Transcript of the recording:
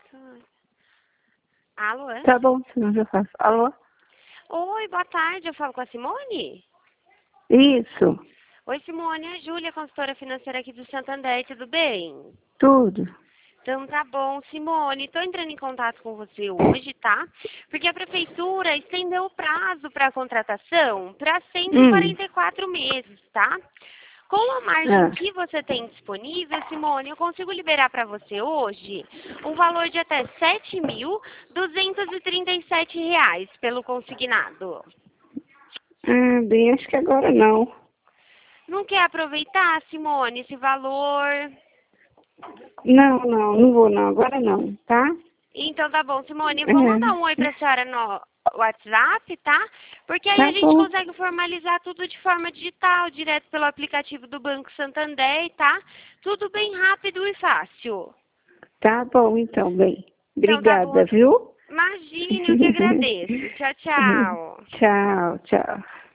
Alô, é? Tá bom, senão eu faço. Alô? Oi, boa tarde, eu falo com a Simone? Isso, Oi, Simone, é a Júlia, consultora financeira aqui do Santander, tudo bem? tudo. Então tá bom, Simone, estou entrando em contato com você hoje, tá? Porque a prefeitura estendeu o prazo para a contratação para Hum, 144 meses, tá? Com a margem ah, que você tem disponível, Simone, eu consigo liberar para você hoje um valor de até R$ 7.237 pelo consignado. bem, acho que agora não. Não quer aproveitar, Simone, esse valor? Não vou não, agora não, tá? Então tá bom, Simone, eu vou mandar um oi É, pra senhora no WhatsApp, tá? Porque aí tá a gente bom, consegue formalizar tudo de forma digital, direto pelo aplicativo do Banco Santander, tá? Tudo bem rápido e fácil. tá bom então, bem. Então tá bom. Obrigada, viu? Imagine, eu que agradeço. Tchau, tchau. Tchau, tchau.